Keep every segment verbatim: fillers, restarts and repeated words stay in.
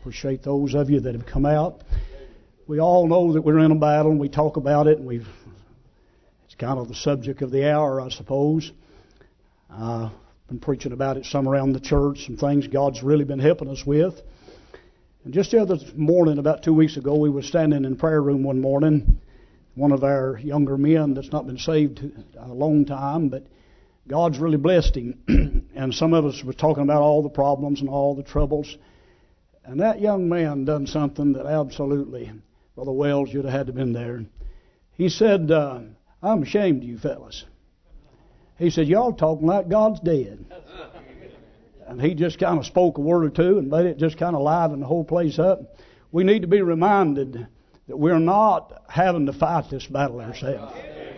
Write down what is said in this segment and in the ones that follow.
appreciate those of you that have come out. We all know that we're in a battle, and we talk about it, and we've it's kind of the subject of the hour, I suppose. I've been preaching about it some around the church, some things God's really been helping us with. And just the other morning, about two weeks ago, we were standing in the prayer room one morning. One of our younger men that's not been saved a long time, but God's really blessed him. And some of us were talking about all the problems and all the troubles. And that young man done something that absolutely, Brother Wells, you'd have had to have been there. He said, uh, I'm ashamed of you fellas. He said, y'all talking like God's dead. And he just kind of spoke a word or two and made it just kind of liven the whole place up. We need to be reminded that we're not having to fight this battle ourselves.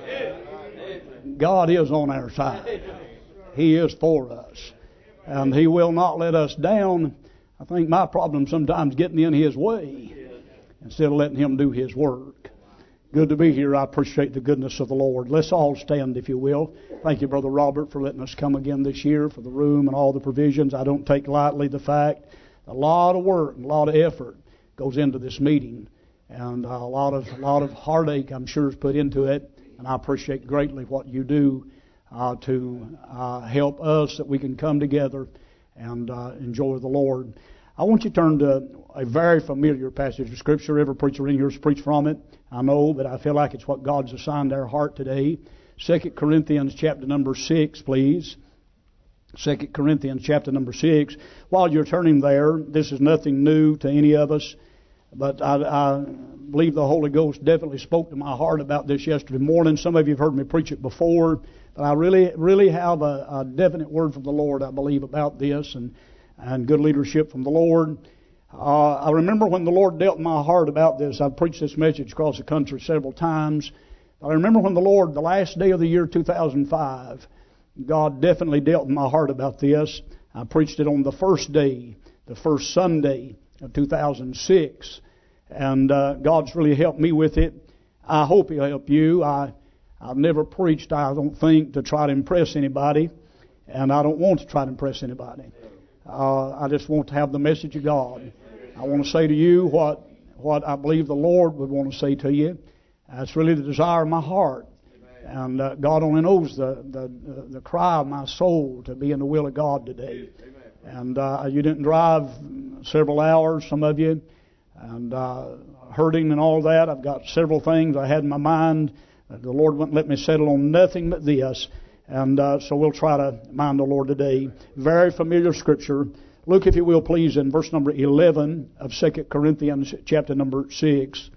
God is on our side. He is for us. And He will not let us down. I think my problem sometimes getting in His way instead of letting Him do His work. Good to be here. I appreciate the goodness of the Lord. Let's all stand, if you will. Thank you, Brother Robert, for letting us come again this year, for the room and all the provisions. I don't take lightly the fact a lot of work and a lot of effort goes into this meeting. And a lot of a lot of heartache, I'm sure, is put into it. And I appreciate greatly what you do uh, to uh, help us that we can come together and uh, enjoy the Lord. I want you to turn to a very familiar passage of Scripture. Every preacher in here has preached from it, I know, but I feel like it's what God's assigned our heart today. Second Corinthians chapter number six, please. Second Corinthians chapter number six. While you're turning there, this is nothing new to any of us. But I, I believe the Holy Ghost definitely spoke to my heart about this yesterday morning. Some of you have heard me preach it before. But I really really have a, a definite word from the Lord, I believe, about this. And, and good leadership from the Lord. Uh, I remember when the Lord dealt in my heart about this. I've preached this message across the country several times. But I remember when the Lord, the last day of the year two thousand five, God definitely dealt in my heart about this. I preached it on the first day, the first Sunday of two thousand six, and uh, God's really helped me with it. I hope He'll help you. I, I've never preached, I don't think, to try to impress anybody, and I don't want to try to impress anybody. Uh, I just want to have the message of God. I want to say to you what what I believe the Lord would want to say to you. That's really the desire of my heart. And uh, God only knows the, the the cry of my soul to be in the will of God today. And uh, you didn't drive several hours, some of you, and uh, hurting and all that. I've got several things I had in my mind. The Lord wouldn't let me settle on nothing but this. And uh, so we'll try to mind the Lord today. Very familiar Scripture. Look, if you will, please, in verse number eleven of Second Corinthians chapter number six.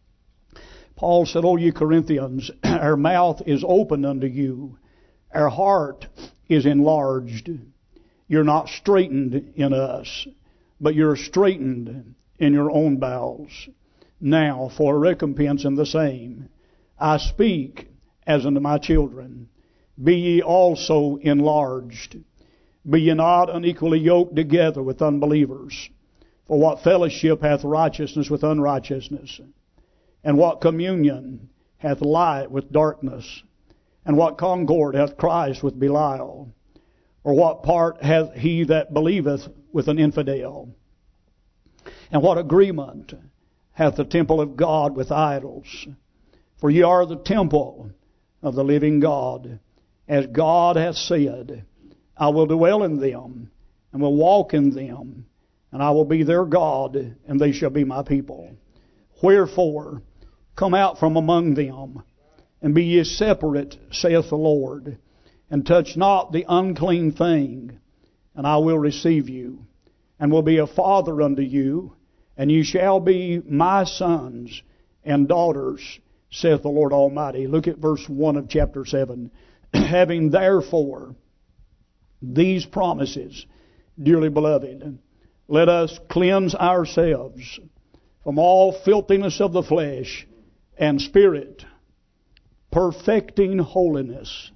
Paul said, O ye Corinthians, our mouth is open unto you. Our heart is enlarged. You're not straitened in us, but you're straitened in your own bowels. Now, for a recompense in the same, I speak as unto my children. Be ye also enlarged. Be ye not unequally yoked together with unbelievers. For what fellowship hath righteousness with unrighteousness? And what communion hath light with darkness? And what concord hath Christ with Belial? Or what part hath he that believeth with an infidel? And what agreement hath the temple of God with idols? For ye are the temple of the living God. As God hath said, I will dwell in them, and will walk in them, and I will be their God, and they shall be my people. Wherefore, come out from among them, and be ye separate, saith the Lord, and touch not the unclean thing, and I will receive you, and will be a father unto you, and ye shall be my sons and daughters, saith the Lord Almighty. Look at verse one of chapter seven. Having therefore these promises, dearly beloved, let us cleanse ourselves from all filthiness of the flesh and spirit, perfecting holiness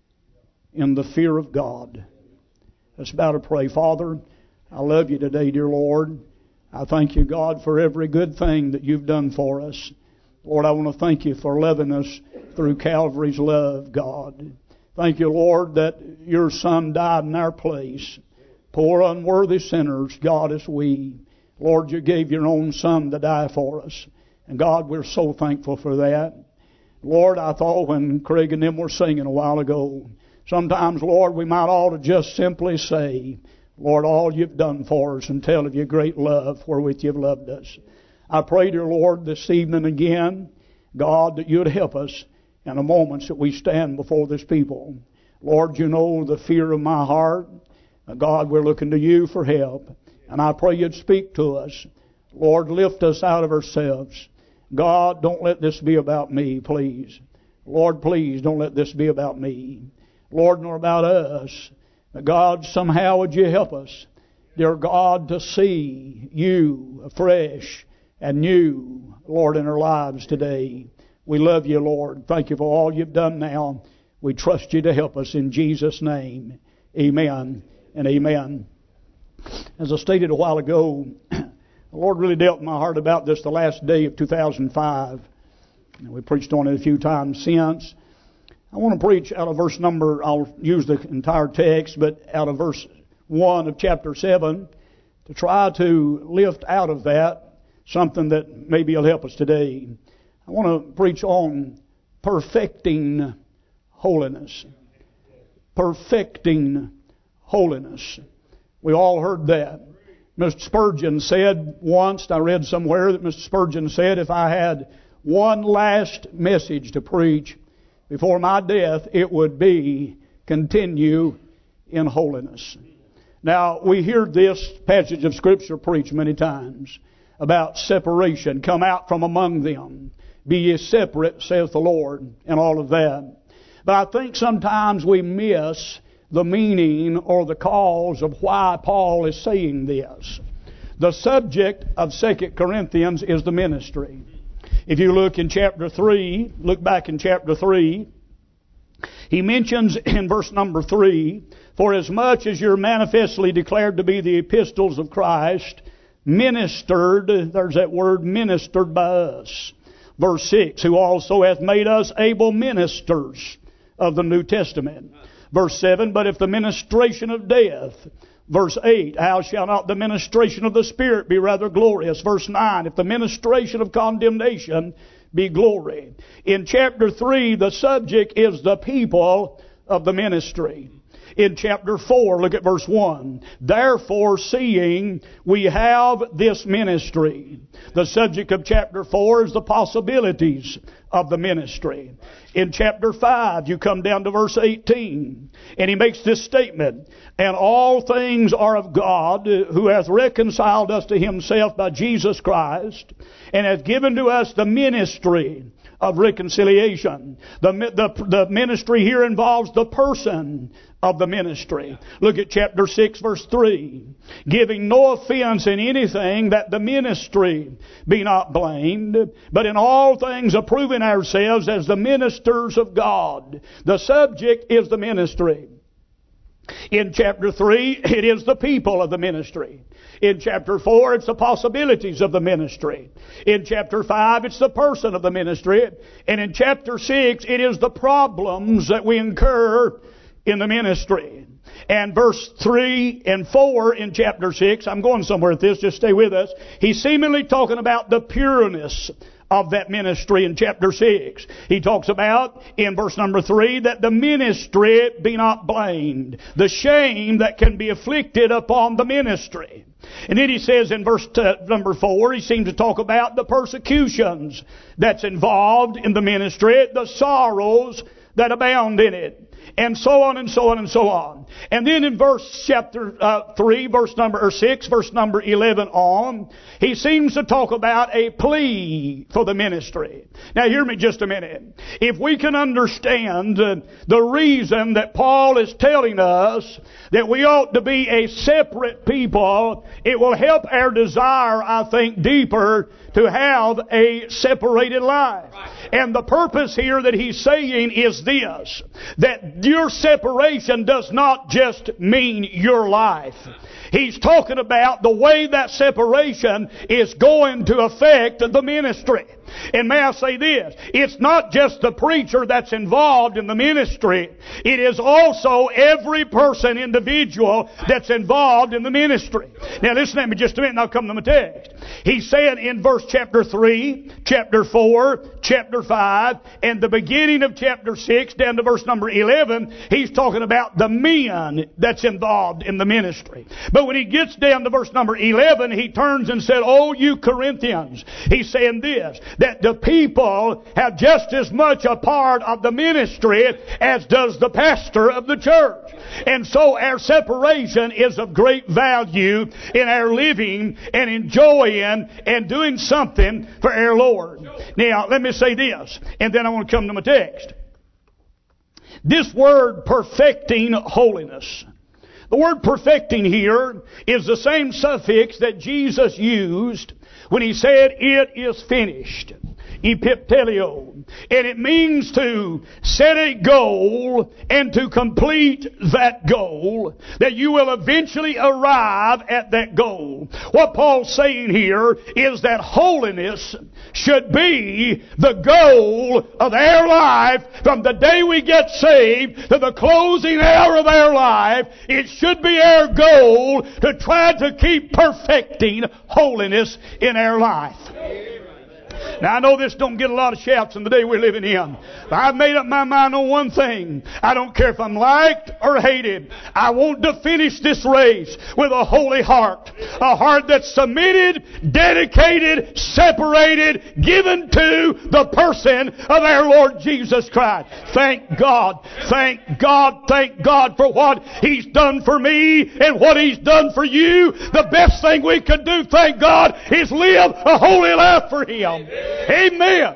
in the fear of God. Let's bow to pray. Father, I love you today, dear Lord. I thank you, God, for every good thing that you've done for us. Lord, I want to thank you for loving us through Calvary's love, God. Thank you, Lord, that your Son died in our place. Poor unworthy sinners, God, as we. Lord, you gave your own Son to die for us. And God, we're so thankful for that. Lord, I thought when Craig and them were singing a while ago, sometimes, Lord, we might ought to just simply say, Lord, all you've done for us and tell of your great love wherewith you've loved us. I pray, dear Lord, this evening again, God, that you'd help us in the moments that we stand before this people. Lord, you know the fear of my heart. God, we're looking to you for help. And I pray you'd speak to us. Lord, lift us out of ourselves. God, don't let this be about me, please. Lord, please don't let this be about me. Lord, nor about us. God, somehow would you help us, dear God, to see you afresh and new, Lord, in our lives today. We love you, Lord. Thank you for all you've done now. We trust you to help us in Jesus' name. Amen and amen. As I stated a while ago, the Lord really dealt in my heart about this the last day of two thousand five. We preached on it a few times since. I want to preach out of verse number, I'll use the entire text, but out of verse one of chapter seven, to try to lift out of that something that maybe will help us today. I want to preach on perfecting holiness. Perfecting holiness. We all heard that. Mister Spurgeon said once, I read somewhere that Mister Spurgeon said, if I had one last message to preach before my death, it would be continue in holiness. Now, we hear this passage of Scripture preached many times about separation. Come out from among them. Be ye separate, saith the Lord, and all of that. But I think sometimes we miss the meaning or the cause of why Paul is saying this. The subject of Second Corinthians is the ministry. If you look in chapter three, look back in chapter three, he mentions in verse number three, for as much as you're manifestly declared to be the epistles of Christ, ministered, there's that word, ministered by us. Verse six, who also hath made us able ministers of the New Testament. Verse seven, but if the ministration of death. Verse eight, how shall not the ministration of the Spirit be rather glorious? Verse nine, if the ministration of condemnation be glory. In chapter three, the subject is the people of the ministry. In chapter four, look at verse one. Therefore, seeing we have this ministry. The subject of chapter four is the possibilities of the ministry. In chapter five, you come down to verse eighteen, and he makes this statement, and all things are of God, who hath reconciled us to himself by Jesus Christ, and hath given to us the ministry of reconciliation. The, the, the ministry here involves the person of the ministry. Look at chapter six, verse three. Giving no offense in anything, that the ministry be not blamed, but in all things approving ourselves as the ministers of God. The subject is the ministry. In chapter three, it is the people of the ministry. In chapter four, it's the possibilities of the ministry. In chapter five, it's the person of the ministry. And in chapter six, it is the problems that we incur in the ministry. And verse three and four in chapter six, I'm going somewhere with this, just stay with us. He's seemingly talking about the pureness of that ministry in chapter six. He talks about, in verse number three, that the ministry be not blamed. The shame that can be afflicted upon the ministry. And then he says in verse t- number four, he seems to talk about the persecutions that's involved in the ministry, the sorrows that abound in it. And so on and so on and so on. And then in verse chapter uh, three, verse number or six, verse number eleven on, he seems to talk about a plea for the ministry. Now hear me just a minute. If we can understand uh, the reason that Paul is telling us that we ought to be a separate people, it will help our desire, I think, deeper to have a separated life. And the purpose here that he's saying is this, that your separation does not just mean your life. He's talking about the way that separation is going to affect the ministry. And may I say this, it's not just the preacher that's involved in the ministry. It is also every person, individual, that's involved in the ministry. Now listen to me just a minute and I'll come to my text. He said in verse chapter three, chapter four, chapter five, and the beginning of chapter six down to verse number eleven, he's talking about the men that's involved in the ministry. But when he gets down to verse number eleven, he turns and said, "Oh, you Corinthians," he's saying this, that the people have just as much a part of the ministry as does the pastor of the church. And so our separation is of great value in our living and enjoying and doing something for our Lord. Now, let me say this, and then I want to come to my text. This word perfecting holiness. The word perfecting here is the same suffix that Jesus used when he said, "It is finished." Epiptelio. And it means to set a goal and to complete that goal, that you will eventually arrive at that goal. What Paul's saying here is that holiness should be the goal of our life from the day we get saved to the closing hour of our life. It should be our goal to try to keep perfecting holiness in our life. Now I know this don't get a lot of shouts in the day we're living in, but I've made up my mind on one thing. I don't care if I'm liked or hated. I want to finish this race with a holy heart. A heart that's submitted, dedicated, separated, given to the person of our Lord Jesus Christ. Thank God, thank God, thank God for what He's done for me and what He's done for you. The best thing we could do, thank God, is live a holy life for Him. Amen.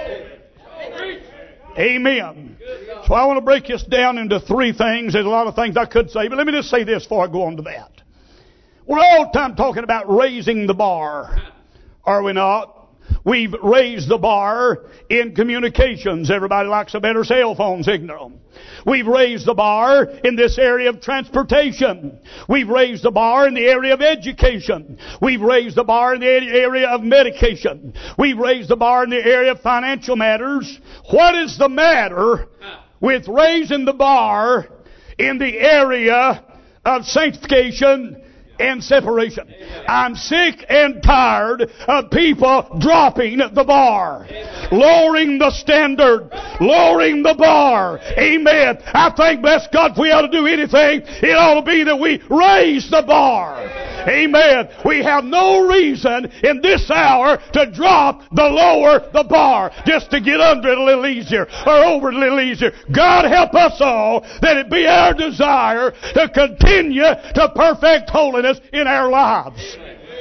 Amen. So I want to break this down into three things. There's a lot of things I could say, but let me just say this before I go on to that. We're all the time talking about raising the bar, are we not? We've raised the bar in communications. Everybody likes a better cell phone signal. We've raised the bar in this area of transportation. We've raised the bar in the area of education. We've raised the bar in the area of medication. We've raised the bar in the area of financial matters. What is the matter with raising the bar in the area of sanctification and separation? I'm sick and tired of people dropping the bar, lowering the standard, lowering the bar. Amen. I think, bless God, if we ought to do anything, it ought to be that we raise the bar. Amen. We have no reason in this hour to drop the lower the bar, just to get under it a little easier or over it a little easier. God help us all that it be our desire to continue to perfect holiness in our lives.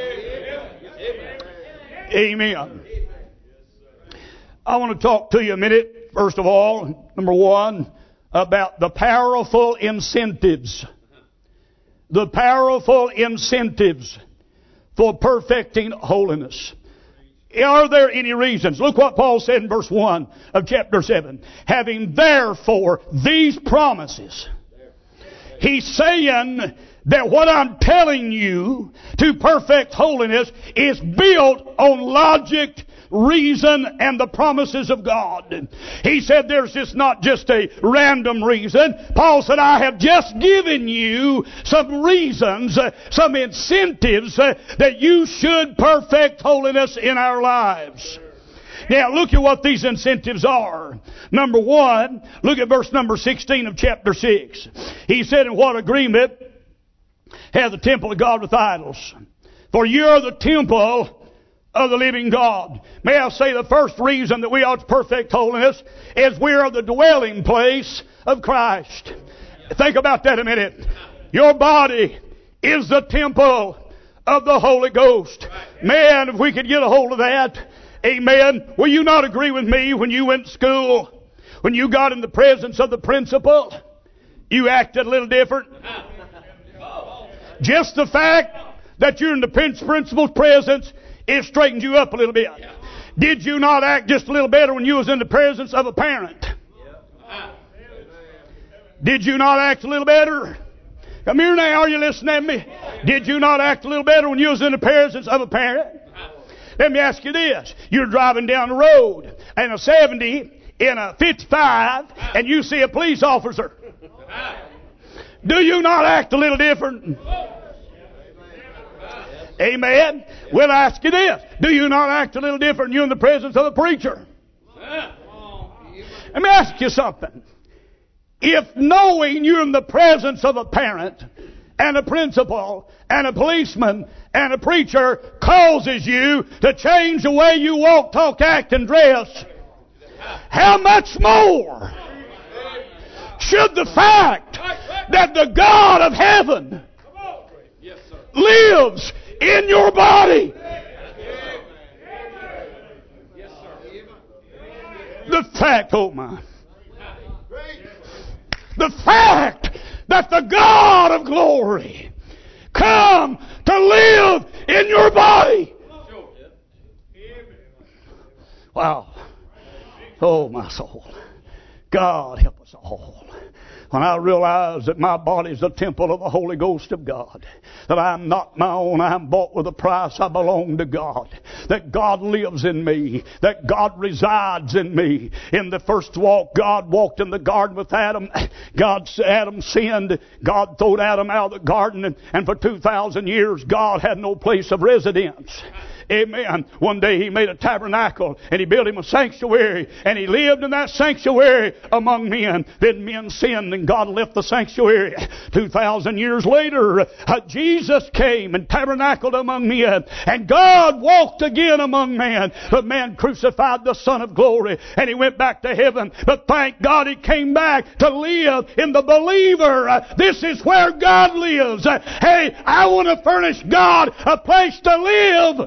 Amen. I want to talk to you a minute, first of all, number one, about the powerful incentives. The powerful incentives for perfecting holiness. Are there any reasons? Look what Paul said in verse one of chapter seven. Having therefore these promises. He's saying that what I'm telling you to perfect holiness is built on logic, reason, and the promises of God. He said there's just not just a random reason. Paul said, I have just given you some reasons, uh, some incentives uh, that you should perfect holiness in our lives. Now look at what these incentives are. Number one, look at verse number sixteen of chapter six. He said, in what agreement hath the temple of God with idols? For you are the temple of the living God. May I say the first reason that we ought to perfect holiness is we are the dwelling place of Christ. Think about that a minute. Your body is the temple of the Holy Ghost. Man, if we could get a hold of that, amen. Will you not agree with me when you went to school, when you got in the presence of the principal, you acted a little different? Just the fact that you're in the principal's presence, it straightened you up a little bit. Did you not act just a little better when you was in the presence of a parent? Did you not act a little better? Come here now, are you listening to me? Did you not act a little better when you was in the presence of a parent? Let me ask you this. You're driving down the road in a seventy, in a fifty-five, and you see a police officer. Do you not act a little different? Amen. We'll ask you this. Do you not act a little different when you're in the presence of a preacher? Let me ask you something. If knowing you're in the presence of a parent and a principal and a policeman and a preacher causes you to change the way you walk, talk, act, and dress, how much more should the fact that the God of heaven lives in your body? The fact, oh my, the fact that the God of glory come to live in your body. Wow. Oh my soul. God help us all. When I realize that my body is the temple of the Holy Ghost of God, that I'm not my own, I'm bought with a price, I belong to God, that God lives in me, that God resides in me. In the first walk, God walked in the garden with Adam. God, Adam sinned. God threw Adam out of the garden, and, and for two thousand years, God had no place of residence. Amen. One day He made a tabernacle and He built Him a sanctuary, and He lived in that sanctuary among men. Then men sinned and God left the sanctuary. Two thousand years later, uh, Jesus came and tabernacled among men, and God walked again among men. But man crucified the Son of Glory and He went back to heaven. But thank God He came back to live in the believer. Uh, this is where God lives. Uh, hey, I want to furnish God a place to live.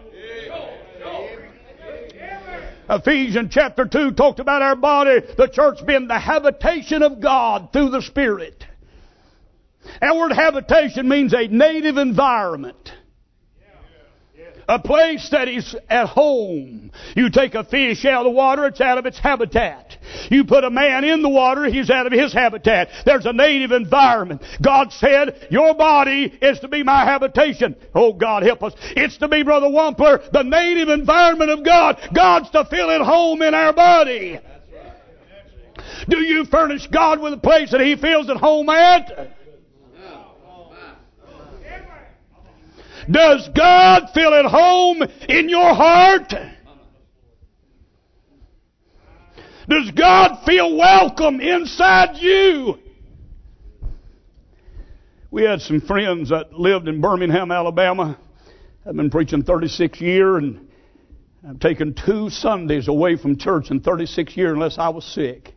Ephesians chapter two talked about our body, the church being the habitation of God through the Spirit. That word habitation means a native environment. A place that is at home. You take a fish out of the water, it's out of its habitat. You put a man in the water, he's out of his habitat. There's a native environment. God said, your body is to be my habitation. Oh, God help us. It's to be, Brother Wampler, the native environment of God. God's to feel at home in our body. Do you furnish God with a place that He feels at home at? Does God feel at home in your heart? Does God feel welcome inside you? We had some friends that lived in Birmingham, Alabama. I've been preaching thirty-six years, and I've taken two Sundays away from church in thirty-six years unless I was sick.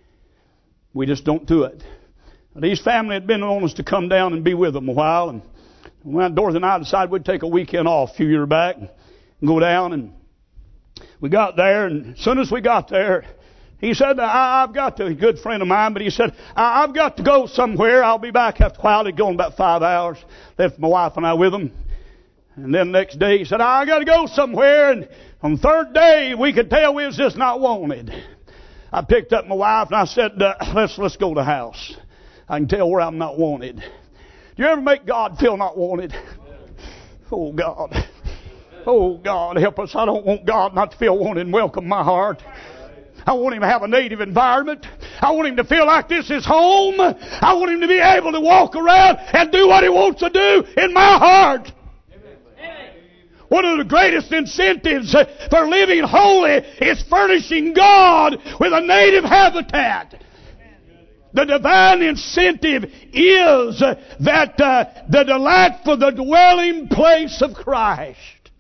We just don't do it. These family had been on us to come down and be with them a while, and when Dorothy and I decided we'd take a weekend off a few years back and go down, and we got there, and as soon as we got there, he said, I, I've got to, a good friend of mine, but he said, I, I've got to go somewhere. I'll be back after a while. He'd gone about five hours, left my wife and I with him. And then the next day he said, I got to go somewhere. And on the third day, we could tell we was just not wanted. I picked up my wife and I said, uh, let's, let's go to the house. I can tell where I'm not wanted. Do you ever make God feel not wanted? Oh, God. Oh, God, help us. I don't want God not to feel wanted and welcome in my heart. I want Him to have a native environment. I want Him to feel like this is home. I want Him to be able to walk around and do what He wants to do in my heart. One of the greatest incentives for living holy is furnishing God with a native habitat. The divine incentive is that uh, the delight for the dwelling place of Christ.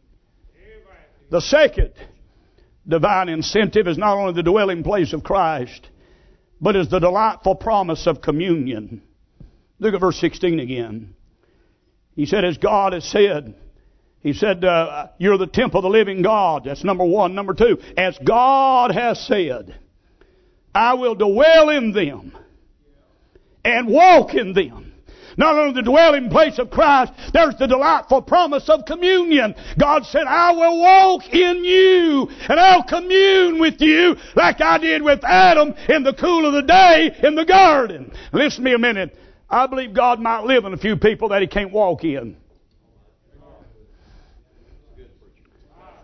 The second divine incentive is not only the dwelling place of Christ, but is the delightful promise of communion. Look at verse sixteen again. He said, as God has said, He said, uh, you're the temple of the living God. That's number one. Number two, as God has said, I will dwell in them and walk in them. Not only the dwelling place of Christ, there's the delightful promise of communion. God said, I will walk in you and I'll commune with you like I did with Adam in the cool of the day in the garden. Listen to me a minute. I believe God might live in a few people that He can't walk in.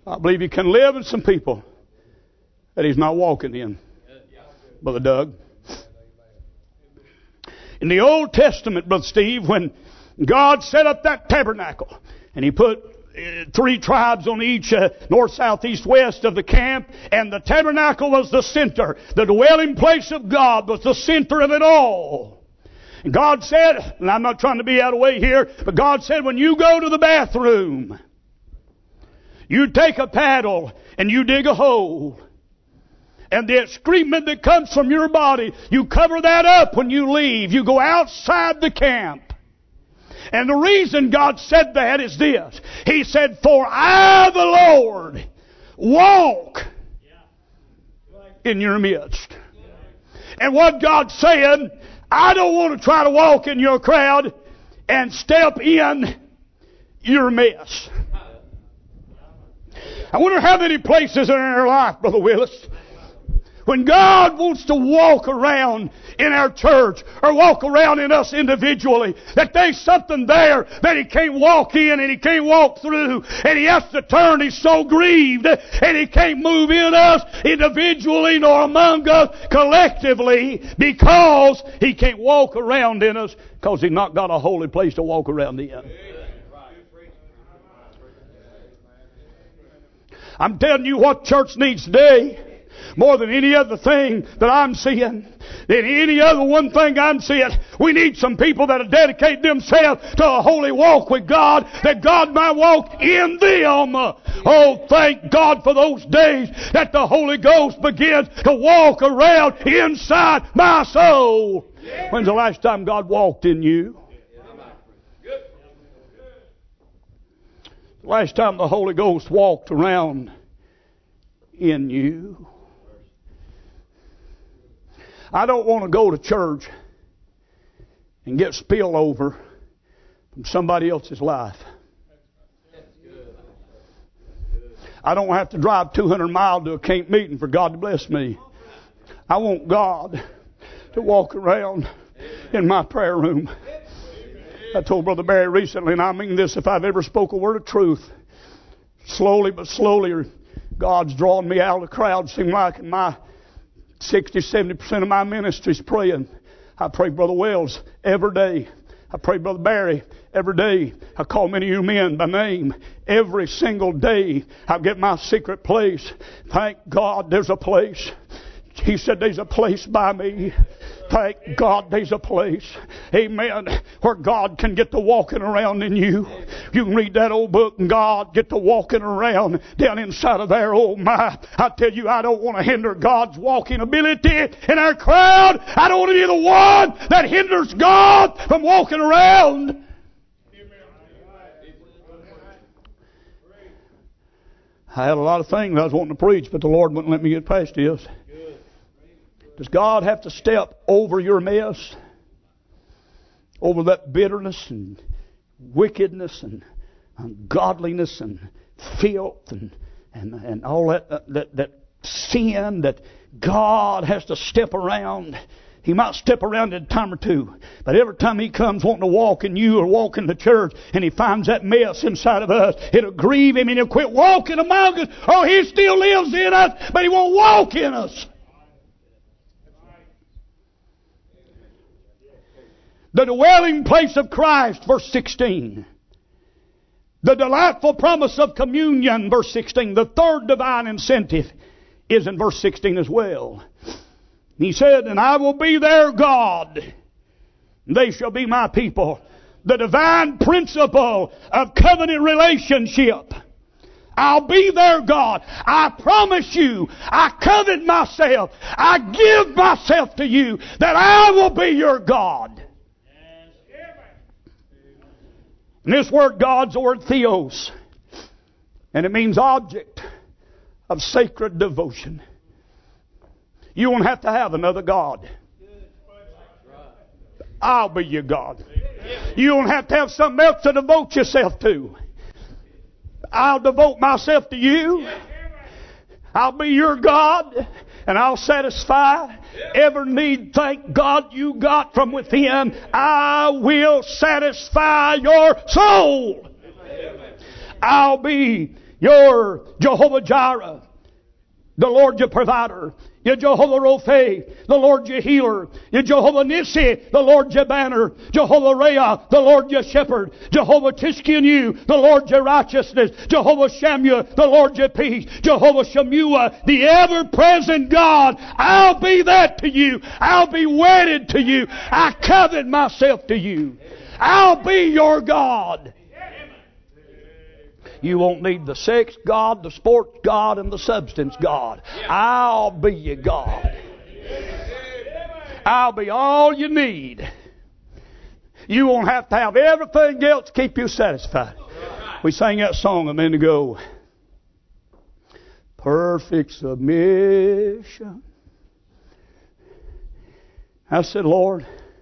I believe He can live in some people that He's not walking in, Brother Doug. In the Old Testament, Brother Steve, when God set up that tabernacle and He put uh, three tribes on each uh, north, south, east, west of the camp, and the tabernacle was the center. The dwelling place of God was the center of it all. And God said, and I'm not trying to be out of way here, but God said, when you go to the bathroom, you take a paddle and you dig a hole. And the excrement that comes from your body, you cover that up when you leave. You go outside the camp. And the reason God said that is this. He said, for I, the Lord, walk in your midst. And what God's saying, I don't want to try to walk in your crowd and step in your mess. I wonder how many places in our life, Brother Willis, when God wants to walk around in our church or walk around in us individually, that there's something there that He can't walk in and He can't walk through, and He has to turn. He's so grieved, and He can't move in us individually nor among us collectively because He can't walk around in us because He's not got a holy place to walk around in. I'm telling you what church needs today, more than any other thing that I'm seeing, than any other one thing I'm seeing, we need some people that will dedicate themselves to a holy walk with God, that God might walk in them. Oh, thank God for those days that the Holy Ghost begins to walk around inside my soul. When's the last time God walked in you? Last time the Holy Ghost walked around in you. I don't want to go to church and get spillover from somebody else's life. I don't have to drive two hundred miles to a camp meeting for God to bless me. I want God to walk around in my prayer room. I told Brother Barry recently, and I mean this, if I've ever spoke a word of truth, slowly but slowly, God's drawing me out of the crowd. Seems like in my sixty, seventy percent of my ministry is praying. I pray Brother Wells every day. I pray Brother Barry every day. I call many of you men by name every single day. I get my secret place. Thank God there's a place. He said there's a place by me. Thank God there's a place, amen, where God can get to walking around in you. You can read that old book and God get to walking around down inside of there. Oh my, I tell you, I don't want to hinder God's walking ability in our crowd. I don't want to be the one that hinders God from walking around. I had a lot of things I was wanting to preach, but the Lord wouldn't let me get past this. Does God have to step over your mess? Over that bitterness and wickedness and ungodliness and filth and, and, and all that, that, that sin that God has to step around? He might step around in a time or two, but every time He comes wanting to walk in you or walk in the church and He finds that mess inside of us, it'll grieve Him and He'll quit walking among us. Oh, He still lives in us, but He won't walk in us. The dwelling place of Christ, verse sixteen. The delightful promise of communion, verse sixteen. The third divine incentive is in verse sixteen as well. He said, and I will be their God, and they shall be my people. The divine principle of covenant relationship. I'll be their God. I promise you, I covet myself. I give myself to you that I will be your God. And this word God's the word theos. And it means object of sacred devotion. You won't have to have another God. I'll be your God. You don't have to have something else to devote yourself to. I'll devote myself to you. I'll be your God. And I'll satisfy every need, thank God, you got from within. I will satisfy your soul. I'll be You're Jehovah Jireh, the Lord your provider. You're Jehovah Rophe, the Lord your healer. You're Jehovah Nissi, the Lord your banner. Jehovah Rhea, the Lord your shepherd. Jehovah Tiskenu, the Lord your righteousness. Jehovah Shammua, the Lord your peace. Jehovah Shammua, the ever-present God. I'll be that to you. I'll be wedded to you. I covet myself to you. I'll be your God. You won't need the sex God, the sports God, and the substance God. I'll be your God. I'll be all you need. You won't have to have everything else to keep you satisfied. We sang that song a minute ago. Perfect submission. I said, Lord,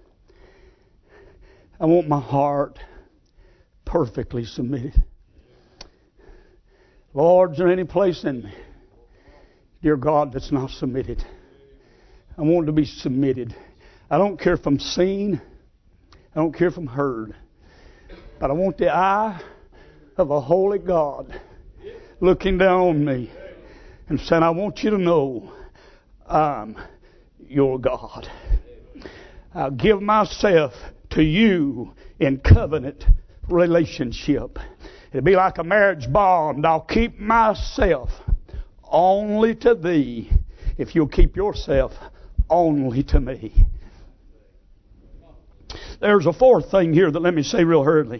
I want my heart perfectly submitted. Lord, is there any place in me, dear God, that's not submitted? I want to be submitted. I don't care if I'm seen. I don't care if I'm heard. But I want the eye of a holy God looking down on me and saying, I want you to know I'm your God. I'll give myself to you in covenant relationship. It'll be like a marriage bond. I'll keep myself only to thee if you'll keep yourself only to me. There's a fourth thing here that let me say real hurriedly.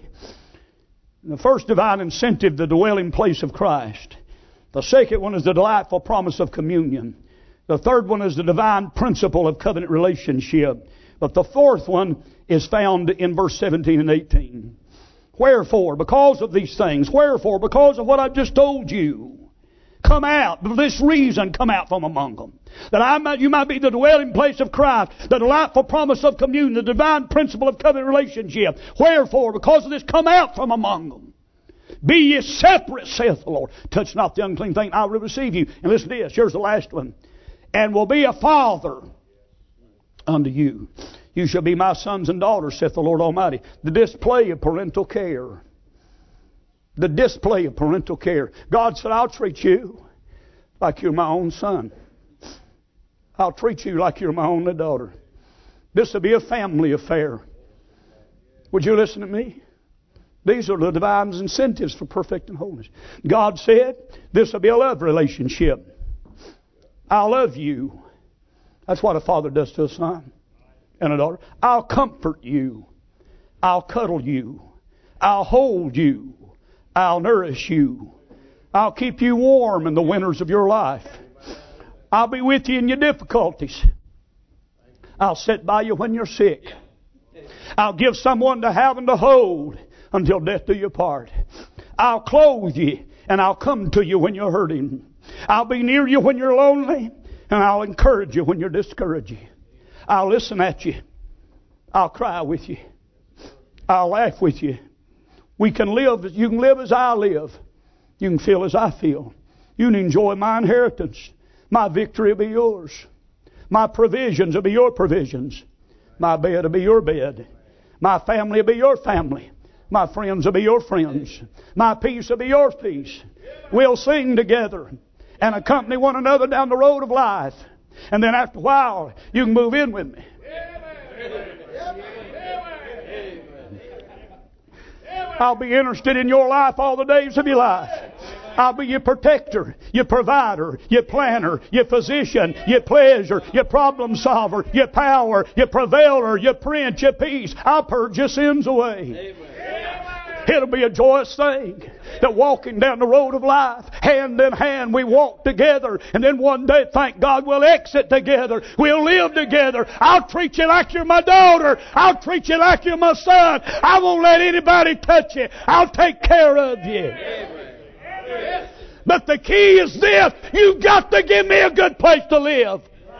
The first divine incentive, the dwelling place of Christ. The second one is the delightful promise of communion. The third one is the divine principle of covenant relationship. But the fourth one is found in verse seventeen and eighteen. Wherefore, because of these things, wherefore, because of what I've just told you, come out, for this reason come out from among them. That I might, you might be the dwelling place of Christ, the delightful promise of communion, the divine principle of covenant relationship. Wherefore, because of this, come out from among them. Be ye separate, saith the Lord. Touch not the unclean thing, I will receive you. And listen to this, here's the last one. And will be a father unto you. You shall be my sons and daughters, saith the Lord Almighty. The display of parental care. The display of parental care. God said, I'll treat you like you're my own son. I'll treat you like you're my only daughter. This will be a family affair. Would you listen to me? These are the divine incentives for perfect and holiness. God said, this will be a love relationship. I love you. That's what a father does to a son and a daughter. I'll comfort you. I'll cuddle you. I'll hold you. I'll nourish you. I'll keep you warm in the winters of your life. I'll be with you in your difficulties. I'll sit by you when you're sick. I'll give someone to have and to hold until death do you part. I'll clothe you and I'll come to you when you're hurting. I'll be near you when you're lonely and I'll encourage you when you're discouraged. I'll listen at you. I'll cry with you. I'll laugh with you. We can live, you can live as I live. You can feel as I feel. You can enjoy my inheritance. My victory will be yours. My provisions will be your provisions. My bed will be your bed. My family will be your family. My friends will be your friends. My peace will be your peace. We'll sing together and accompany one another down the road of life. And then after a while, you can move in with me. I'll be interested in your life all the days of your life. I'll be your protector, your provider, your planner, your physician, your pleasure, your problem solver, your power, your prevailer, your prince, your peace. I'll purge your sins away. Amen. It'll be a joyous thing that walking down the road of life, hand in hand, we walk together. And then one day, thank God, we'll exit together. We'll live together. I'll treat you like you're my daughter. I'll treat you like you're my son. I won't let anybody touch you. I'll take care of you. Amen. But the key is this. You've got to give me a good place to live.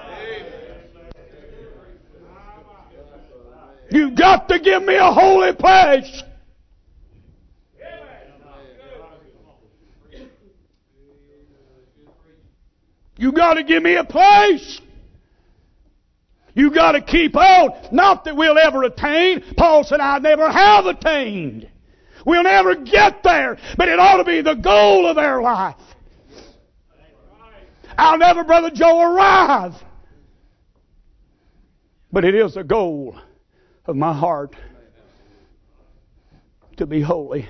You've got to give me a holy place. You got to give me a place. You got to keep on. Not that we'll ever attain. Paul said, I never have attained. We'll never get there, but it ought to be the goal of our life. I'll never, Brother Joe, arrive, but it is the goal of my heart to be holy.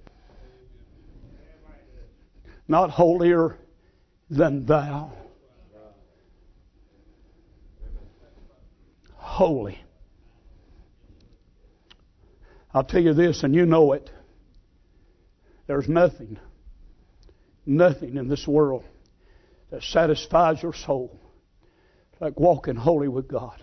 Not holier than thou. Holy. I'll tell you this, and you know it. There's nothing, nothing in this world that satisfies your soul like walking holy with God.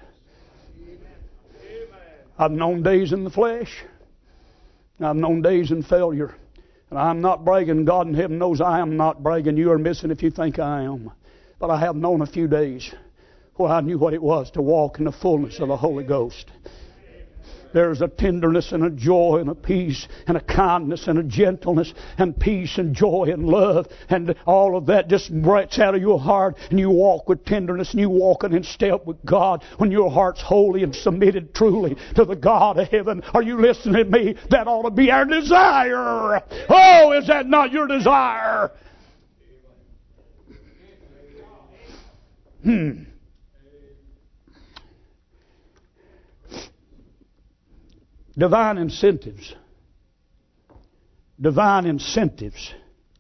I've known days in the flesh. I've known days in failure. And I'm not bragging. God in heaven knows I am not bragging. You are missing if you think I am. But I have known a few days where I knew what it was to walk in the fullness of the Holy Ghost. There's a tenderness and a joy and a peace and a kindness and a gentleness and peace and joy and love, and all of that just breaks out of your heart, and you walk with tenderness and you walking in step with God when your heart's holy and submitted truly to the God of heaven. Are you listening to me? That ought to be our desire. Oh, is that not your desire? Hmm. Divine incentives. Divine incentives.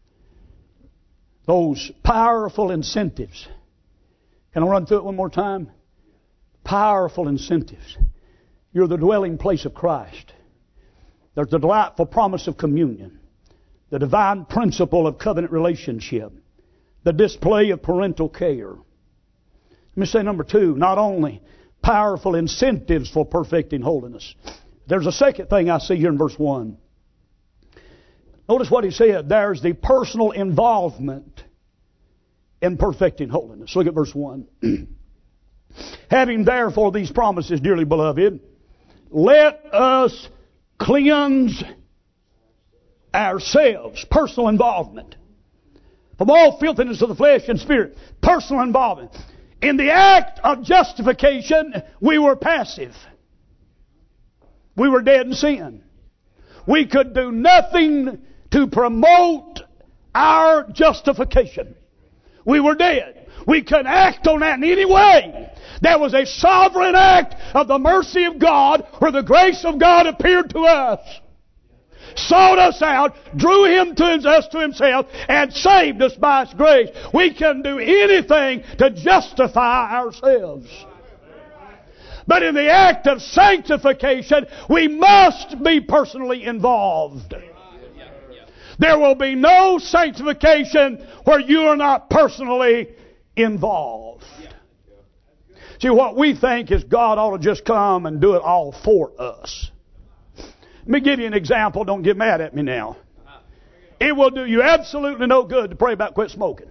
Those powerful incentives. Can I run through it one more time? Powerful incentives. You're the dwelling place of Christ. There's the delightful promise of communion. The divine principle of covenant relationship. The display of parental care. Let me say number two, not only powerful incentives for perfecting holiness. There's a second thing I see here in verse one. Notice what he said. There's the personal involvement in perfecting holiness. Look at verse one. Having therefore these promises, dearly beloved, let us cleanse ourselves. Personal involvement. From all filthiness of the flesh and spirit. Personal involvement. In the act of justification, we were passive. We were dead in sin. We could do nothing to promote our justification. We were dead. We couldn't act on that in any way. That was a sovereign act of the mercy of God where the grace of God appeared to us, sought us out, drew him to us to himself, and saved us by his grace. We can do anything to justify ourselves. But in the act of sanctification, we must be personally involved. There will be no sanctification where you are not personally involved. See, what we think is God ought to just come and do it all for us. Let me give you an example. Don't get mad at me now. It will do you absolutely no good to pray about quit smoking.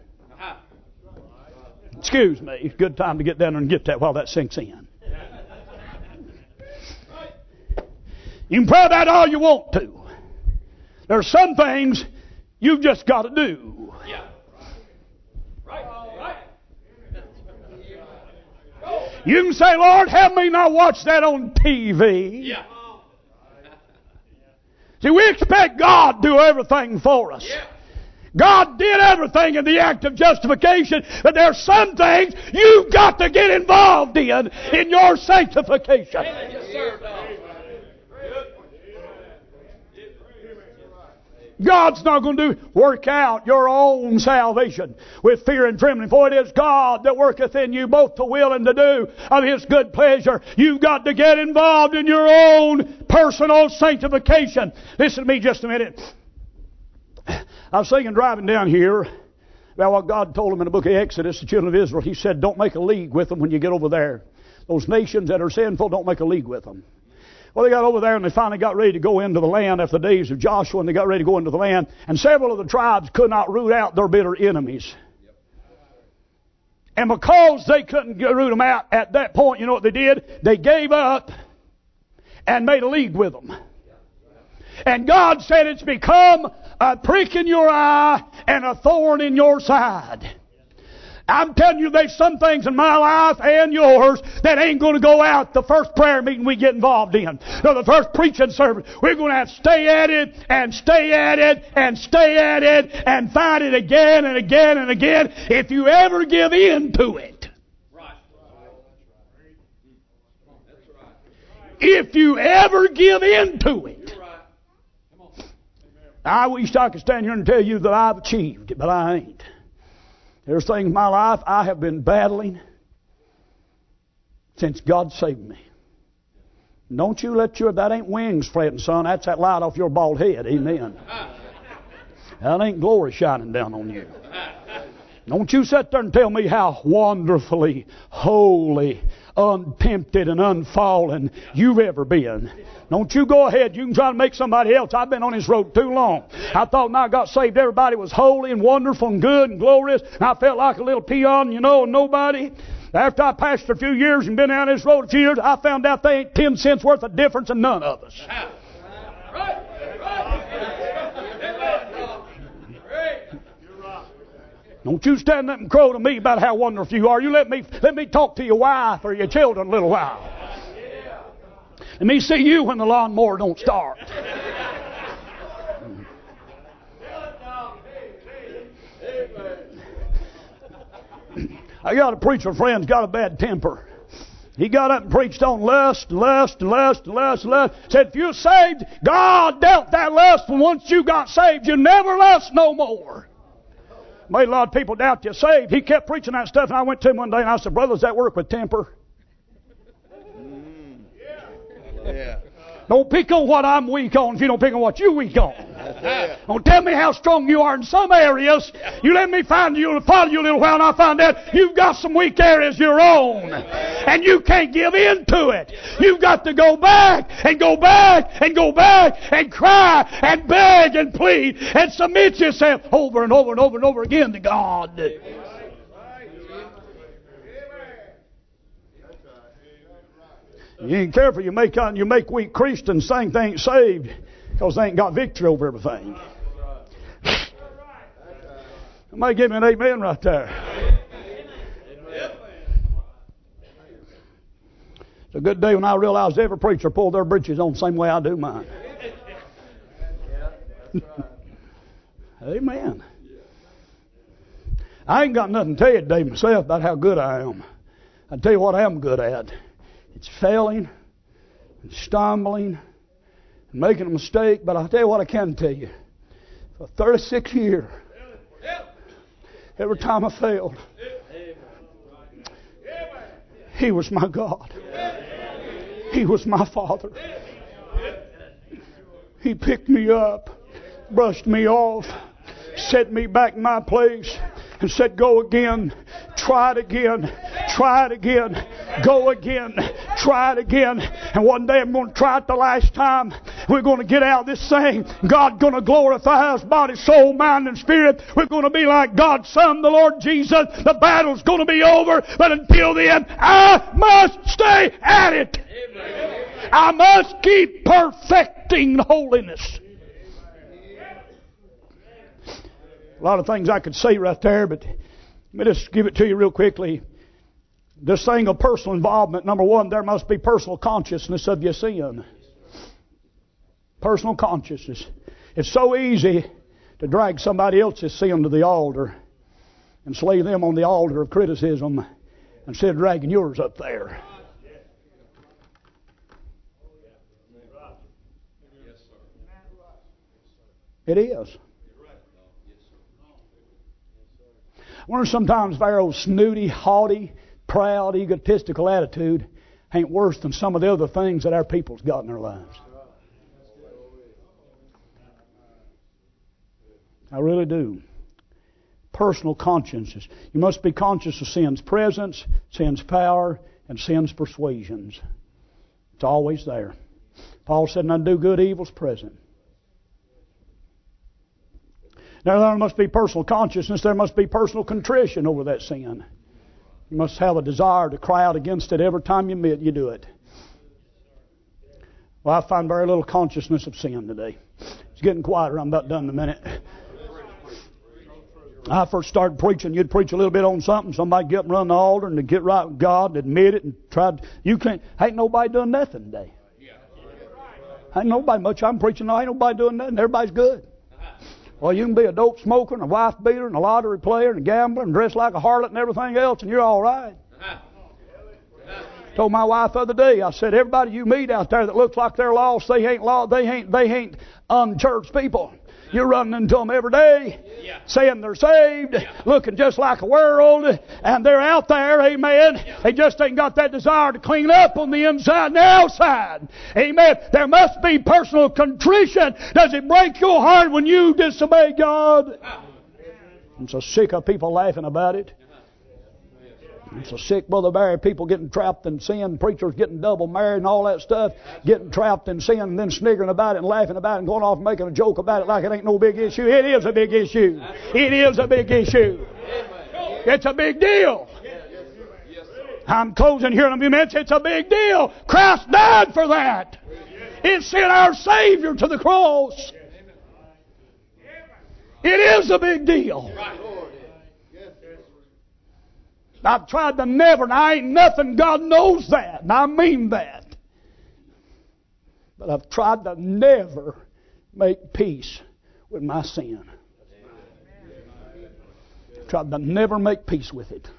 Excuse me. It's a good time to get down there and get that while that sinks in. You can pray about it all you want to. There are some things you've just got to do. Yeah. Right. Right. You can say, Lord, help me not watch that on T V. Yeah. See, we expect God to do everything for us. Yeah. God did everything in the act of justification, but there are some things you've got to get involved in in your sanctification. Yes, sir. God's not going to do work out your own salvation with fear and trembling. For it is God that worketh in you both to will and to do of His good pleasure. You've got to get involved in your own personal sanctification. Listen to me just a minute. I was thinking driving down here about what God told them in the book of Exodus, the children of Israel. He said, don't make a league with them when you get over there. Those nations that are sinful, don't make a league with them. Well, they got over there and they finally got ready to go into the land after the days of Joshua, and they got ready to go into the land. And several of the tribes could not root out their bitter enemies. And because they couldn't root them out at that point, you know what they did? They gave up and made a league with them. And God said it's become a prick in your eye and a thorn in your side. I'm telling you, there's some things in my life and yours that ain't going to go out the first prayer meeting we get involved in. No, the first preaching service. We're going to have to stay at it and stay at it and stay at it and find it again and again and again if you ever give in to it. If you ever give in to it. I wish I could stand here and tell you that I've achieved it, but I ain't. There's things in my life I have been battling since God saved me. Don't you let your, that ain't wings fretting, son. That's that light off your bald head. Amen. That ain't glory shining down on you. Don't you sit there and tell me how wonderfully holy, untempted, and unfallen you've ever been. Don't you go ahead. You can try to make somebody else. I've been on this road too long. I thought when I got saved everybody was holy and wonderful and good and glorious. And I felt like a little peon, you know, and nobody. After I passed for a few years and been down this road a few years, I found out they ain't ten cents worth of difference in none of us. Don't you stand up and crow to me about how wonderful you are. You let me let me talk to your wife or your children a little while. Let me see you when the lawnmower don't start. I got a preacher friend's got a bad temper. He got up and preached on lust, lust, lust, lust, lust. Said, if you're saved, God dealt that lust, and once you got saved, you never lust no more. Made a lot of people doubt you're saved. He kept preaching that stuff, and I went to him one day and I said, brother, does that work with temper? Mm. Yeah. Yeah. Don't pick on what I'm weak on if you don't pick on what you're weak on. Don't tell me how strong you are in some areas. You let me find you, follow you a little while, and I find out you've got some weak areas of your own. And you can't give in to it. You've got to go back and go back and go back and cry and beg and plead and submit yourself over and over and over and over again to God. You ain't careful, you make you make weak Christians think they ain't saved because they ain't got victory over everything. Somebody give me an amen right there. It's a good day when I realized every preacher pulled their breeches on the same way I do mine. Amen. I ain't got nothing to tell you today myself about how good I am. I'll tell you what I am good at. It's failing and stumbling and making a mistake. But I'll tell you what I can tell you. For thirty-six years, every time I failed, He was my God. He was my Father. He picked me up, brushed me off, set me back in my place, and said, go again, try it again, try it again, go again, try it again. And one day I'm going to try it the last time. We're going to get out of this thing. God's going to glorify us, body, soul, mind, and spirit. We're going to be like God's Son, the Lord Jesus. The battle's going to be over, but until the end, I must stay at it. Amen. I must keep perfecting holiness. A lot of things I could say right there, but let me just give it to you real quickly. This thing of personal involvement, number one, there must be personal consciousness of your sin. Personal consciousness. It's so easy to drag somebody else's sin to the altar and slay them on the altar of criticism instead of dragging yours up there. It is. I wonder sometimes if our old snooty, haughty, proud, egotistical attitude ain't worse than some of the other things that our people's got in their lives. I really do. Personal consciences. You must be conscious of sin's presence, sin's power, and sin's persuasions. It's always there. Paul said, "And undo good evil's present." Now there must be personal consciousness. There must be personal contrition over that sin. You must have a desire to cry out against it every time you meet, you do it. Well, I find very little consciousness of sin today. It's getting quieter. I'm about done in a minute. I first started preaching, you'd preach a little bit on something, somebody get up and run the altar and to get right with God and admit it and try to, you can't, ain't nobody doing nothing today. Ain't nobody much I'm preaching now, ain't nobody doing nothing, everybody's good. Well, you can be a dope smoker and a wife beater and a lottery player and a gambler and dress like a harlot and everything else and you're all right. Told my wife the other day, I said, everybody you meet out there that looks like they're lost, they ain't lost, they ain't, they ain't unchurched people. You're running into them every day, yeah. saying they're saved, yeah. looking just like a world, and they're out there, amen. Yeah. They just ain't got that desire to clean up on the inside and the outside. Amen. There must be personal contrition. Does it break your heart when you disobey God? I'm so sick of people laughing about it. I'm so sick, Brother Barry, people getting trapped in sin, preachers getting double married and all that stuff, getting trapped in sin and then sniggering about it and laughing about it and going off and making a joke about it like it ain't no big issue. It is a big issue. It is a big issue. It's a big deal. I'm closing here in a few minutes. It's a big deal. Christ died for that. It sent our Savior to the cross. It is a big deal. I've tried to never, and I ain't nothing, God knows that, and I mean that. But I've tried to never make peace with my sin. Tried to never make peace with it.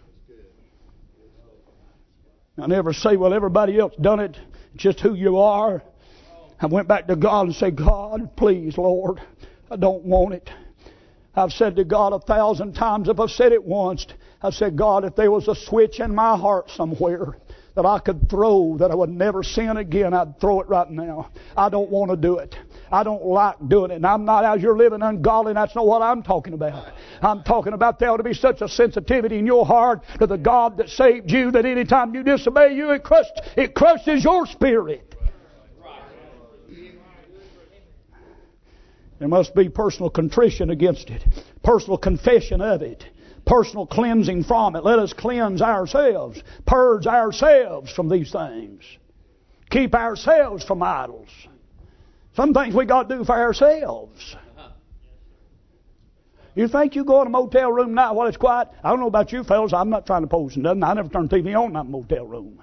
I never say, well, everybody else done it, it's just who you are. I went back to God and said, God, please, Lord, I don't want it. I've said to God a thousand times, if I've said it once, I've said, God, if there was a switch in my heart somewhere that I could throw, that I would never sin again, I'd throw it right now. I don't want to do it. I don't like doing it. And I'm not out here living ungodly, and that's not what I'm talking about. I'm talking about there ought to be such a sensitivity in your heart to the God that saved you that any time you disobey you, it, crushed, it crushes your spirit. There must be personal contrition against it, personal confession of it, personal cleansing from it. Let us cleanse ourselves, purge ourselves from these things, keep ourselves from idols. Some things we got to do for ourselves. You think you go in a motel room now while it's quiet? I don't know about you fellas. I'm not trying to pose and nothing. I never turn T V on in that motel room.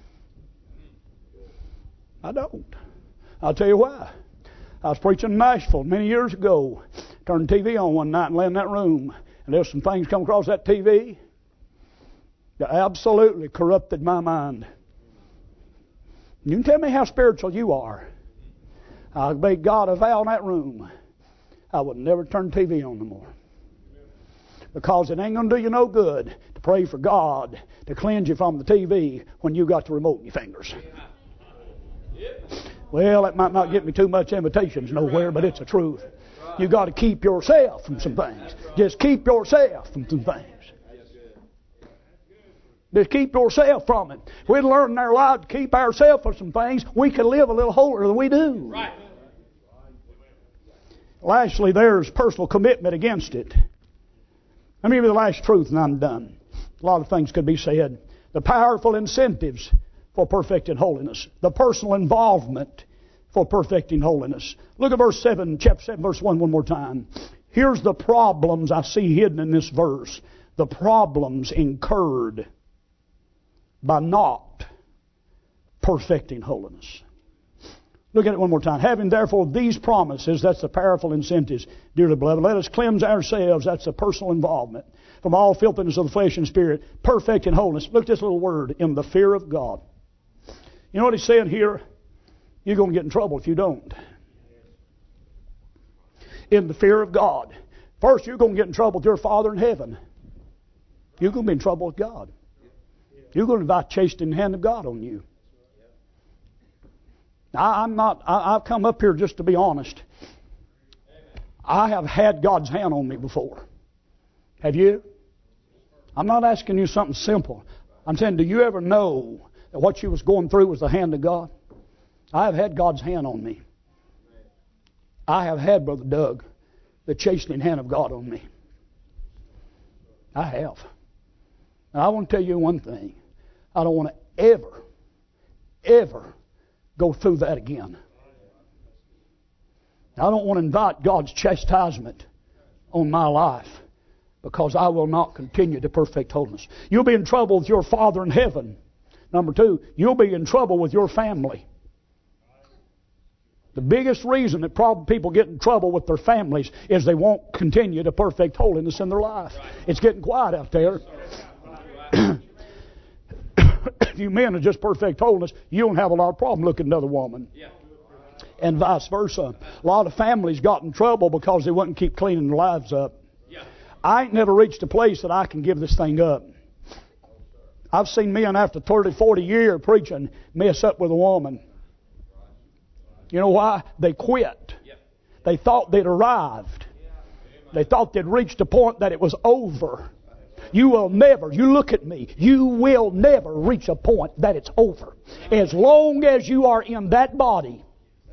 I don't. I'll tell you why. I was preaching in Nashville many years ago. Turned the T V on one night and lay in that room. And there's some things come across that T V that absolutely corrupted my mind. You can tell me how spiritual you are. I made God a vow in that room. I would never turn the T V on no more. Because it ain't going to do you no good to pray for God to cleanse you from the T V when you got the remote in your fingers. Well, that might not get me too much invitations nowhere, but it's the truth. You got to keep yourself from some things. Just keep yourself from some things. Just keep yourself from it. If we'd learn in our life to keep ourselves from some things, we could live a little holier than we do. Right. Lastly, there's personal commitment against it. Let me give you the last truth and I'm done. A lot of things could be said. The powerful incentives for perfecting holiness. The personal involvement for perfecting holiness. Look at verse seven, chapter seven, verse one, one more time. Here's the problems I see hidden in this verse. The problems incurred by not perfecting holiness. Look at it one more time. Having therefore these promises, that's the powerful incentives, dearly beloved, let us cleanse ourselves, that's the personal involvement, from all filthiness of the flesh and spirit, perfecting holiness. Look at this little word, in the fear of God. You know what he's saying here? You're going to get in trouble if you don't. In the fear of God. First, you're going to get in trouble with your Father in heaven. You're going to be in trouble with God. You're going to invite chastening hand of God on you. Now, I'm not, I, I've come up here just to be honest. I have had God's hand on me before. Have you? I'm not asking you something simple. I'm saying, do you ever know that what you was going through was the hand of God? I have had God's hand on me. I have had, Brother Doug, the chastening hand of God on me. I have. And I want to tell you one thing. I don't want to ever, ever go through that again. I don't want to invite God's chastisement on my life because I will not continue to perfect holiness. You'll be in trouble with your Father in heaven. Number two, you'll be in trouble with your family. The biggest reason that probably people get in trouble with their families is they won't continue to perfect holiness in their life. It's getting quiet out there. If you men are just perfect holiness, you don't have a lot of problem looking at another woman. And vice versa. A lot of families got in trouble because they wouldn't keep cleaning their lives up. I ain't never reached a place that I can give this thing up. I've seen men after thirty, forty years preaching mess up with a woman. You know why? They quit. They thought they'd arrived. They thought they'd reached a point that it was over. You will never, you look at me, you will never reach a point that it's over. As long as you are in that body,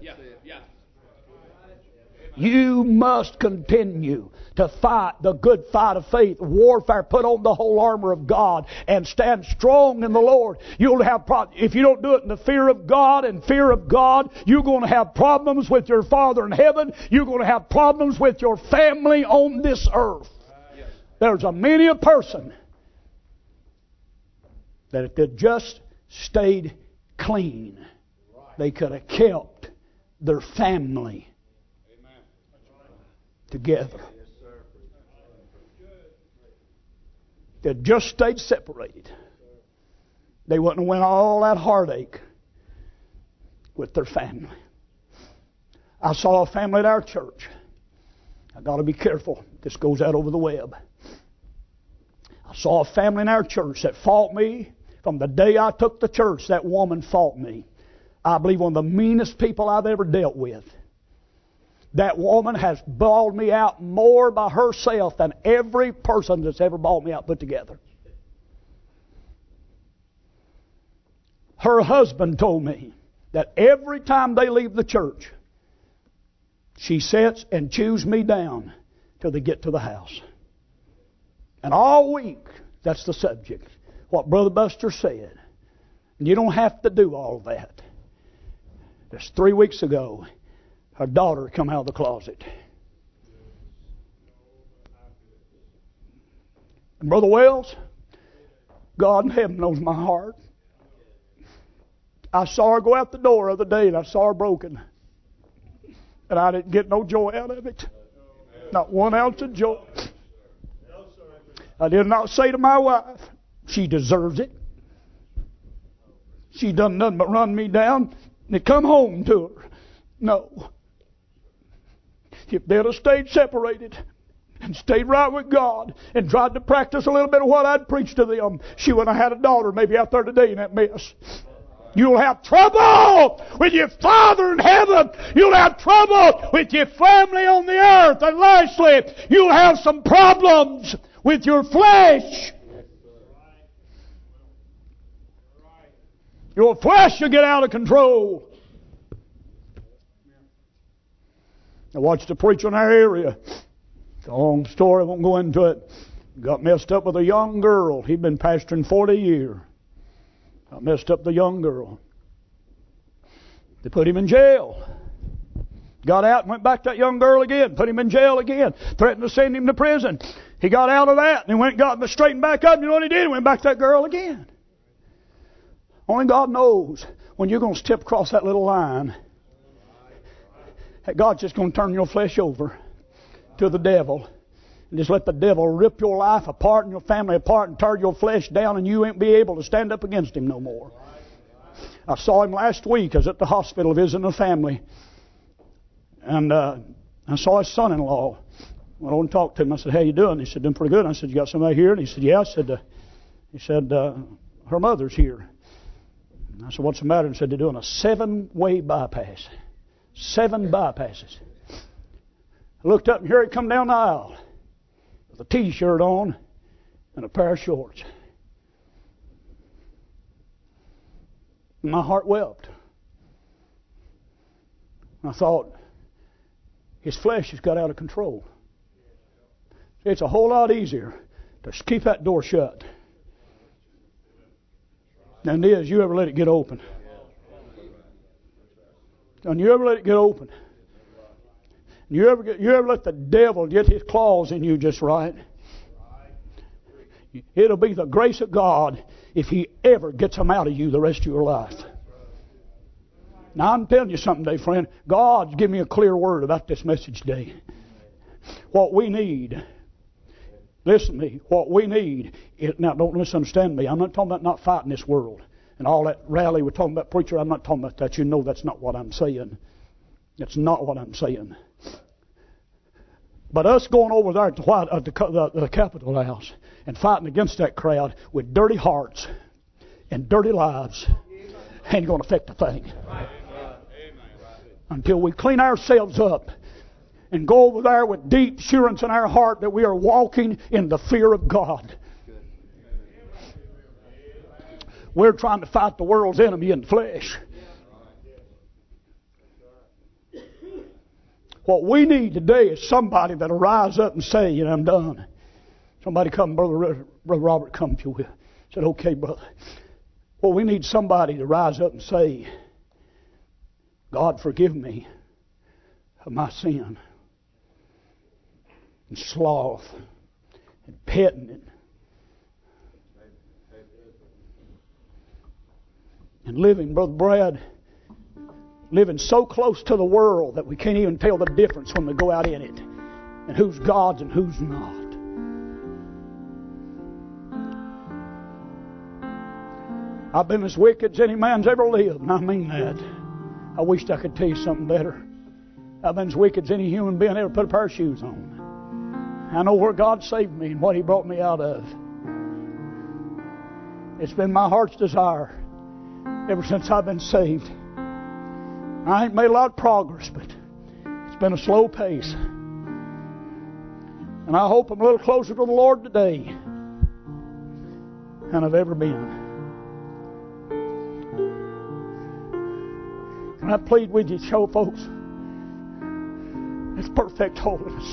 you must continue to fight the good fight of faith, warfare, put on the whole armor of God, and stand strong in the Lord. You'll have pro- if you don't do it in the fear of God and fear of God, you're going to have problems with your Father in heaven. You're going to have problems with your family on this earth. There's a many a person that if they just stayed clean, they could have kept their family together. They just stayed separated. They wouldn't have went all that heartache with their family. I saw a family at our church. I got to be careful. This goes out over the web. I saw a family in our church that fought me from the day I took the church. That woman fought me. I believe one of the meanest people I've ever dealt with. That woman has bawled me out more by herself than every person that's ever bawled me out put together. Her husband told me that every time they leave the church, she sits and chews me down till they get to the house. And all week, that's the subject. What Brother Buster said. And you don't have to do all that. Just three weeks ago, her daughter come out of the closet. And Brother Wells, God in heaven knows my heart. I saw her go out the door the other day and I saw her broken. And I didn't get no joy out of it. Not one ounce of joy. I did not say to my wife, she deserves it. She done nothing but run me down and come home to her. No. If they'd have stayed separated and stayed right with God and tried to practice a little bit of what I'd preached to them, she wouldn't have had a daughter maybe out there today in that mess. You'll have trouble with your Father in heaven. You'll have trouble with your family on the earth. And lastly, you'll have some problems with your flesh. Your flesh will get out of control. I watched a preacher in our area. It's a long story, I won't go into it. Got messed up with a young girl. He'd been pastoring forty years. Got messed up with a young girl. They put him in jail. Got out and went back to that young girl again. Put him in jail again. Threatened to send him to prison. He got out of that and he went and got him straightened back up. And you know what he did? He went back to that girl again. Only God knows when you're going to step across that little line, that God's just going to turn your flesh over to the devil. And just let the devil rip your life apart and your family apart and tear your flesh down, and you won't be able to stand up against him no more. I saw him last week. I was at the hospital visiting a family. And uh, I saw his son-in-law. I went over and talked to him. I said, how you doing? He said, doing pretty good. I said, you got somebody here? And he said, yeah. I said, uh, he said, uh, her mother's here. And I said, what's the matter? And he said, they're doing a seven-way bypass. Seven bypasses. I looked up and here he come down the aisle with a T-shirt on and a pair of shorts. And my heart wept. I thought, his flesh has got out of control. It's a whole lot easier to keep that door shut than it is you ever let it get open. And you ever let it get open? You ever get, you ever let the devil get his claws in you just right? It'll be the grace of God if He ever gets them out of you the rest of your life. Now I'm telling you something today, friend. God's given me a clear word about this message today. What we need, listen to me, what we need, is, now don't misunderstand me, I'm not talking about not fighting this world. And all that rally we're talking about, preacher, I'm not talking about that. You know that's not what I'm saying. That's not what I'm saying. But us going over there to White, uh, the, the, the Capitol House and fighting against that crowd with dirty hearts and dirty lives ain't going to affect a thing. Until we clean ourselves up and go over there with deep assurance in our heart that we are walking in the fear of God. We're trying to fight the world's enemy in the flesh. What we need today is somebody that'll rise up and say, you know, I'm done. Somebody come, Brother, Brother Robert, come if you will. Said, okay, brother. Well, we need somebody to rise up and say, God, forgive me of my sin and sloth and petting it and living, Brother Brad, living so close to the world that we can't even tell the difference when we go out in it and who's God's and who's not. I've been as wicked as any man's ever lived, and I mean that. I wished I could tell you something better. I've been as wicked as any human being ever put a pair of shoes on. I know where God saved me and what He brought me out of. It's been my heart's desire ever since I've been saved. I ain't made a lot of progress, but it's been a slow pace. And I hope I'm a little closer to the Lord today than I've ever been. And I plead with you, show folks, it's perfect holiness.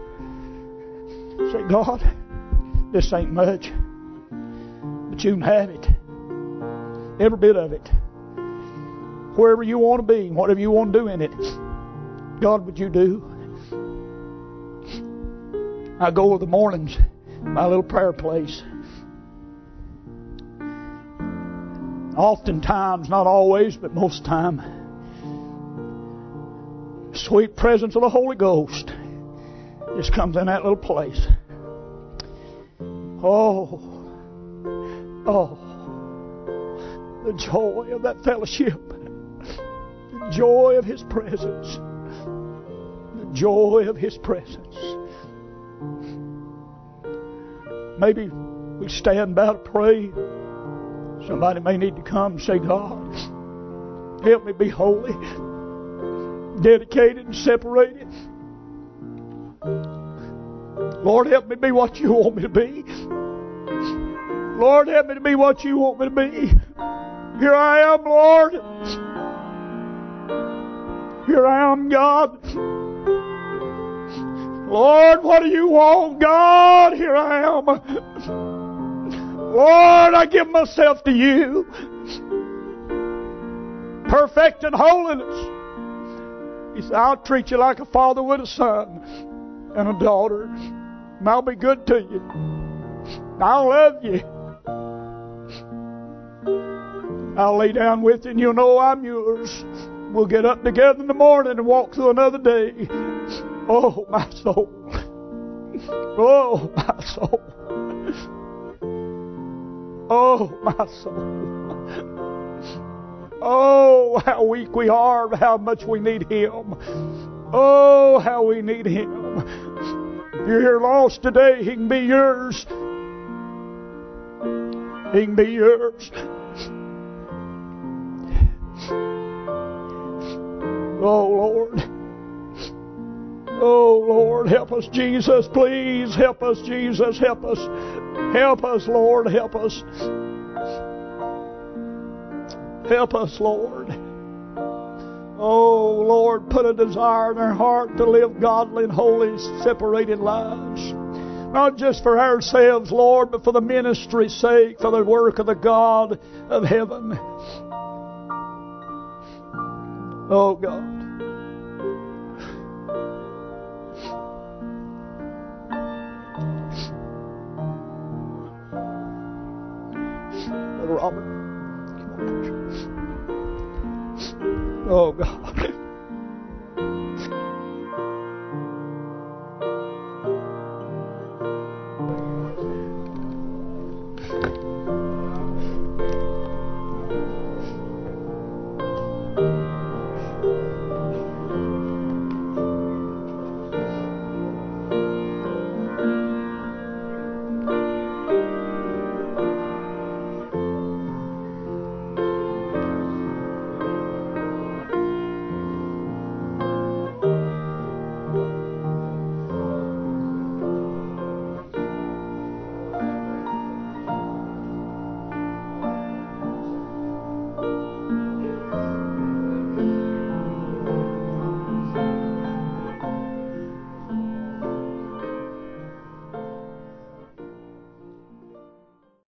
Say, God, this ain't much, but you can have it. Every bit of it. Wherever you want to be, whatever you want to do in it, God, would you do? I go in the mornings, my little prayer place. Oftentimes, not always, but most time, sweet presence of the Holy Ghost just comes in that little place. Oh, oh, the joy of that fellowship. The joy of His presence. The joy of His presence. Maybe we stand about to pray. Somebody may need to come and say, God, help me be holy, dedicated and separated. Lord, help me be what you want me to be. Lord, help me to be what you want me to be. Here I am, Lord. Here I am, God. Lord, what do you want, God? Here I am. Lord, I give myself to you. Perfect in holiness. He said, I'll treat you like a father would a son and a daughter. And I'll be good to you. I'll love you. I'll lay down with you and you'll know I'm yours. We'll get up together in the morning and walk through another day. Oh, my soul. Oh, my soul. Oh, my soul. Oh, how weak we are, how much we need Him. Oh, how we need Him. If you're here lost today, He can be yours. He can be yours. Oh, Lord. Oh, Lord, help us, Jesus, please. Help us, Jesus, help us. Help us, Lord, help us. Help us, Lord. Oh, Lord, put a desire in our heart to live godly and holy, separated lives. Not just for ourselves, Lord, but for the ministry's sake, for the work of the God of heaven. Oh, God. Robert. Oh, God.